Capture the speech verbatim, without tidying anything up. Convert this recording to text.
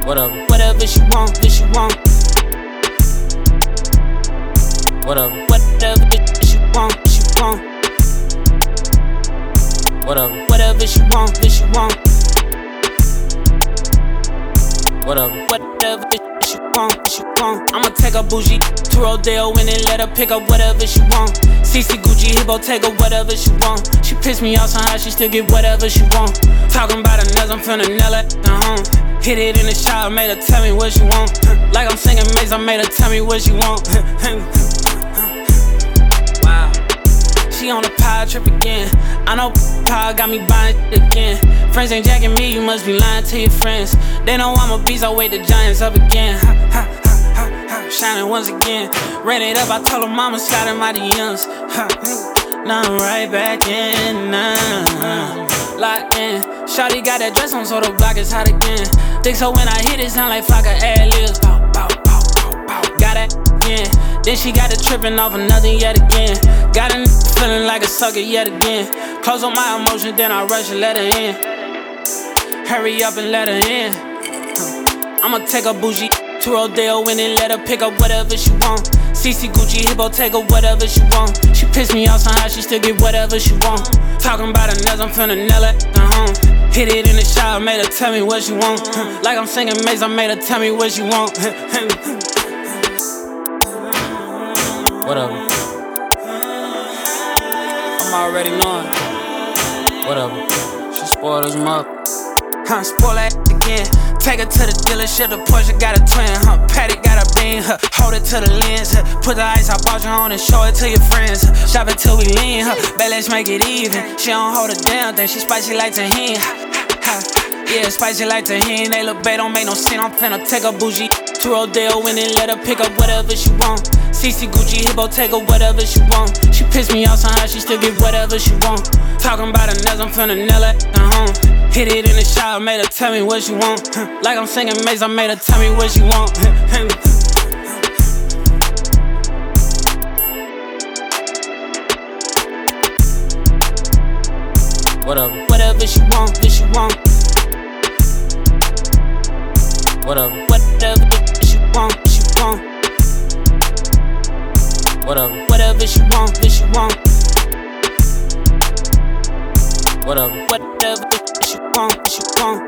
Whatever, whatever she want, this she want. Whatever, whatever she want, she want. Whatever, whatever she want, this she want. Whatever, whatever she want, she want. I'ma take a bougie to Rodeo and then let her pick up whatever she want. C C Gucci, Hippo, take her whatever she want. She pissed me off somehow, she still get whatever she want. Talking about her nails, I'm finna nail it at home. Hit it in the shower, made her tell me what she want. Like I'm singing Maze, I made her tell me what she want. Wow, she on the power trip again. I know power got me buying shit again. Friends ain't jacking me, you must be lying to your friends. They know I'm a beast, I wake the giants up again. Ha, ha, ha, ha, ha. Shining once again. Ran it up, I told her mama slide in my D Ms. Ha. Now I'm right back in, now locked in. Shawty got that dress on so the block is hot again. Think so when I hit it sound like Flocka ad-libs. Pow, pow, pow, pow, pow. Got that again. Then she got it tripping off of nothing yet again. Got a feeling like a sucker yet again. Close on my emotion, then I rush and let her in. Hurry up and let her in. I'ma take a bougie to Rodeo and then let her pick up whatever she want. C C Gucci, Hippo, take her whatever she want. She pissed me off somehow, she still get whatever she want. Talking about her nails, I'm finna nail it at home. Hit it in the shower, made her tell me what she want. Like I'm singing Maze, I made her tell me what she want. Whatever, I'm already knowing. Whatever, she spoiled us up. Huh, spoil that again. Take her to the dealership, the Porsche got a twin, huh? Patty got a bean, huh? Hold it to the lens, huh? Put the ice I bought you on and show it to your friends, huh? Shop it till we lean, huh? Bet let's make it even. She don't hold a damn thing, she spicy like tahini, huh? Yeah, spicy like tahini. They look bad, don't make no sense. I'm finna take a bougie to Rodeo and then let her pick up whatever she want. C C Gucci, Hippo, take her whatever she want. She pissed me off somehow, she still get whatever she want. Talking about her nails, I'm finna nail it at home. Hit it in the shower, made her tell me what she want. Like I'm singing Maze, I made her tell me what she want. Whatever, whatever she want, this she want. Whatever, whatever she want, she want. Whatever, whatever she want, this she want. Whatever, whatever she want, she want.